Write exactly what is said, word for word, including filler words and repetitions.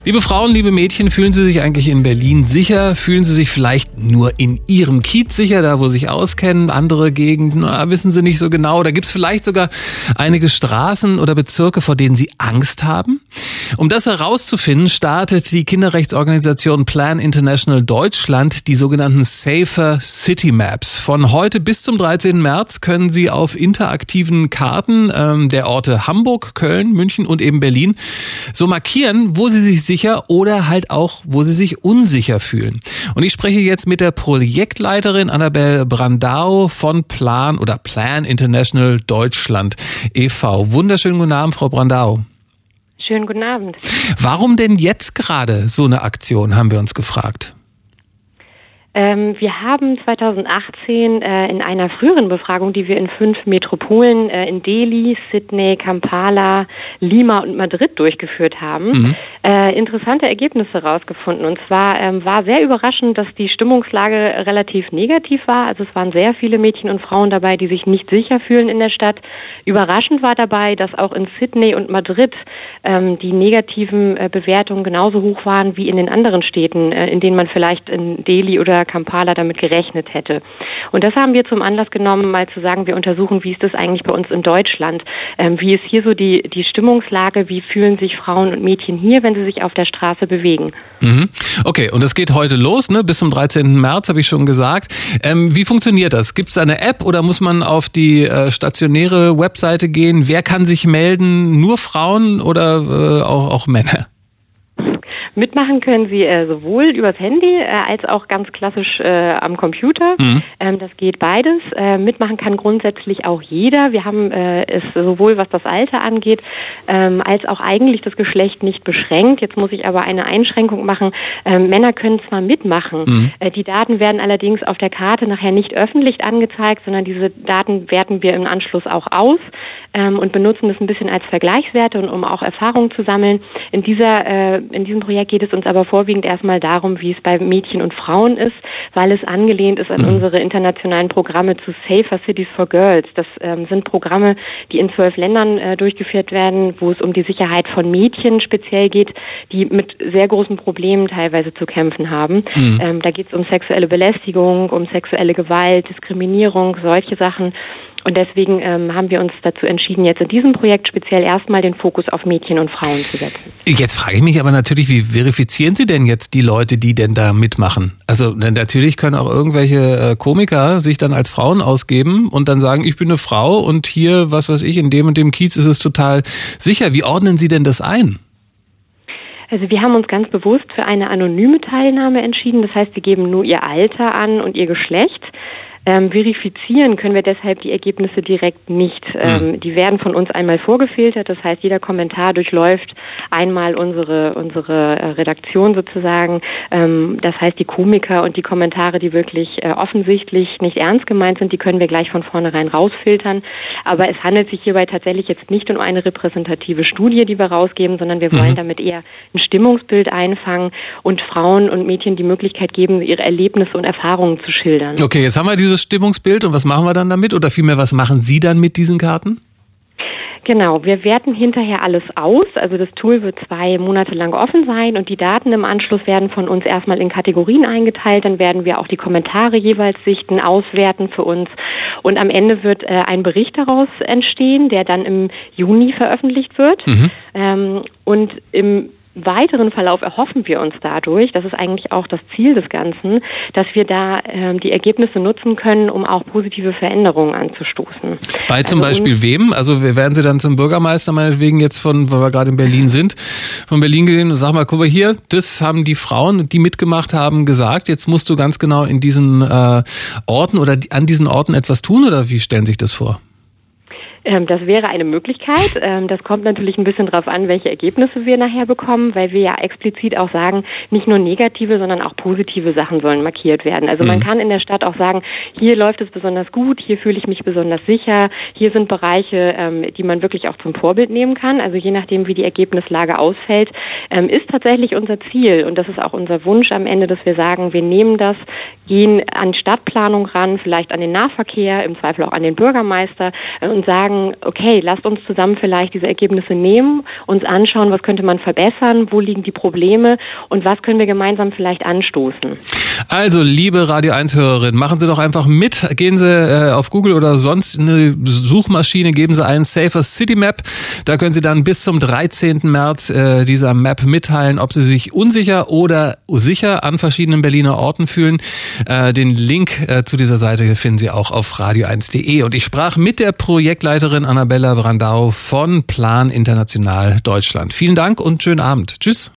Liebe Frauen, liebe Mädchen, fühlen Sie sich eigentlich in Berlin sicher? Fühlen Sie sich vielleicht nur in Ihrem Kiez sicher, da wo Sie sich auskennen? Andere Gegenden, na, wissen Sie nicht so genau. Da gibt es vielleicht sogar einige Straßen oder Bezirke, vor denen Sie Angst haben? Um das herauszufinden, startet die Kinderrechtsorganisation Plan International Deutschland die sogenannten Safer City Maps. Von heute bis zum dreizehnten März können Sie auf interaktiven Karten ähm, der Orte Hamburg, Köln, München und eben Berlin so markieren, wo Sie sich sicher oder halt auch, wo sie sich unsicher fühlen. Und ich spreche jetzt mit der Projektleiterin Annabel Brandau von Plan oder Plan International Deutschland e V Wunderschönen guten Abend, Frau Brandau. Schönen guten Abend. Warum denn jetzt gerade so eine Aktion, haben wir uns gefragt. Ähm, wir haben zweitausendachtzehn äh, in einer früheren Befragung, die wir in fünf Metropolen äh, in Delhi, Sydney, Kampala, Lima und Madrid durchgeführt haben, mhm. äh, interessante Ergebnisse herausgefunden. Und zwar ähm, war sehr überraschend, dass die Stimmungslage relativ negativ war. Also es waren sehr viele Mädchen und Frauen dabei, die sich nicht sicher fühlen in der Stadt. Überraschend war dabei, dass auch in Sydney und Madrid ähm, die negativen äh, Bewertungen genauso hoch waren wie in den anderen Städten, äh, in denen man vielleicht in Delhi oder Kampala damit gerechnet hätte. Und das haben wir zum Anlass genommen, mal zu sagen, wir untersuchen, wie ist das eigentlich bei uns in Deutschland? Ähm, wie ist hier so die, die Stimmungslage? Wie fühlen sich Frauen und Mädchen hier, wenn sie sich auf der Straße bewegen? Mhm. Okay, und das geht heute los, ne? Bis zum dreizehnten März, habe ich schon gesagt. Ähm, wie funktioniert das? Gibt es eine App oder muss man auf die äh, stationäre Webseite gehen? Wer kann sich melden? Nur Frauen oder äh, auch, auch Männer? Mitmachen können Sie äh, sowohl übers Handy äh, als auch ganz klassisch äh, am Computer. Mhm. Ähm, das geht beides. Äh, mitmachen kann grundsätzlich auch jeder. Wir haben äh, es sowohl, was das Alter angeht, ähm, als auch eigentlich das Geschlecht nicht beschränkt. Jetzt muss ich aber eine Einschränkung machen. Ähm, Männer können zwar mitmachen. Mhm. Äh, die Daten werden allerdings auf der Karte nachher nicht öffentlich angezeigt, sondern diese Daten werten wir im Anschluss auch aus ähm, und benutzen das ein bisschen als Vergleichswerte und um auch Erfahrungen zu sammeln. In dieser, äh, in diesem Projekt geht es uns aber vorwiegend erstmal darum, wie es bei Mädchen und Frauen ist, weil es angelehnt ist an mhm. unsere internationalen Programme zu Safer Cities for Girls. Das ähm, sind Programme, die in zwölf Ländern äh, durchgeführt werden, wo es um die Sicherheit von Mädchen speziell geht, die mit sehr großen Problemen teilweise zu kämpfen haben. Mhm. Ähm, da geht es um sexuelle Belästigung, um sexuelle Gewalt, Diskriminierung, solche Sachen. Und deswegen ähm, haben wir uns dazu entschieden, jetzt in diesem Projekt speziell erstmal den Fokus auf Mädchen und Frauen zu setzen. Jetzt frage ich mich aber natürlich, wie verifizieren Sie denn jetzt die Leute, die denn da mitmachen? Also natürlich können auch irgendwelche äh, Komiker sich dann als Frauen ausgeben und dann sagen, ich bin eine Frau und hier, was weiß ich, in dem und dem Kiez ist es total sicher. Wie ordnen Sie denn das ein? Also wir haben uns ganz bewusst für eine anonyme Teilnahme entschieden. Das heißt, wir geben nur ihr Alter an und ihr Geschlecht. Ähm, verifizieren können wir deshalb die Ergebnisse direkt nicht. Ähm, mhm. Die werden von uns einmal vorgefiltert, das heißt, jeder Kommentar durchläuft einmal unsere unsere Redaktion sozusagen. Ähm, das heißt, die Komiker und die Kommentare, die wirklich äh, offensichtlich nicht ernst gemeint sind, die können wir gleich von vornherein rausfiltern. Aber es handelt sich hierbei tatsächlich jetzt nicht um eine repräsentative Studie, die wir rausgeben, sondern wir mhm. wollen damit eher ein Stimmungsbild einfangen und Frauen und Mädchen die Möglichkeit geben, ihre Erlebnisse und Erfahrungen zu schildern. Okay, jetzt haben wir dieses Stimmungsbild und was machen wir dann damit? Oder vielmehr, was machen Sie dann mit diesen Karten? Genau, wir werten hinterher alles aus. Also das Tool wird zwei Monate lang offen sein und die Daten im Anschluss werden von uns erstmal in Kategorien eingeteilt. Dann werden wir auch die Kommentare jeweils sichten, auswerten für uns. Und am Ende wird äh, ein Bericht daraus entstehen, der dann im Juni veröffentlicht wird. Mhm. Ähm, und im weiteren Verlauf erhoffen wir uns dadurch, das ist eigentlich auch das Ziel des Ganzen, dass wir da ähm, die Ergebnisse nutzen können, um auch positive Veränderungen anzustoßen. Bei zum also Beispiel wem? Also werden Sie dann zum Bürgermeister meinetwegen jetzt von, weil wir gerade in Berlin sind, von Berlin gehen und sag mal, guck mal hier, das haben die Frauen, die mitgemacht haben, gesagt. Jetzt musst du ganz genau in diesen äh, Orten oder an diesen Orten etwas tun oder wie stellen Sie sich das vor? Das wäre eine Möglichkeit. Das kommt natürlich ein bisschen drauf an, welche Ergebnisse wir nachher bekommen, weil wir ja explizit auch sagen, nicht nur negative, sondern auch positive Sachen sollen markiert werden. Also man kann in der Stadt auch sagen, hier läuft es besonders gut, hier fühle ich mich besonders sicher, hier sind Bereiche, die man wirklich auch zum Vorbild nehmen kann. Also je nachdem, wie die Ergebnislage ausfällt, ist tatsächlich unser Ziel und das ist auch unser Wunsch am Ende, dass wir sagen, wir nehmen das, gehen an Stadtplanung ran, vielleicht an den Nahverkehr, im Zweifel auch an den Bürgermeister und sagen, sagen, okay, lasst uns zusammen vielleicht diese Ergebnisse nehmen, uns anschauen, was könnte man verbessern, wo liegen die Probleme und was können wir gemeinsam vielleicht anstoßen. Also, liebe Radio eins Hörerin, machen Sie doch einfach mit. Gehen Sie äh, auf Google oder sonst eine Suchmaschine, geben Sie ein Safer City Map. Da können Sie dann bis zum dreizehnten März äh, dieser Map mitteilen, ob Sie sich unsicher oder sicher an verschiedenen Berliner Orten fühlen. Äh, den Link äh, zu dieser Seite finden Sie auch auf radio eins punkt de. Und ich sprach mit der Projektleiterin Annabella Brandau von Plan International Deutschland. Vielen Dank und schönen Abend. Tschüss.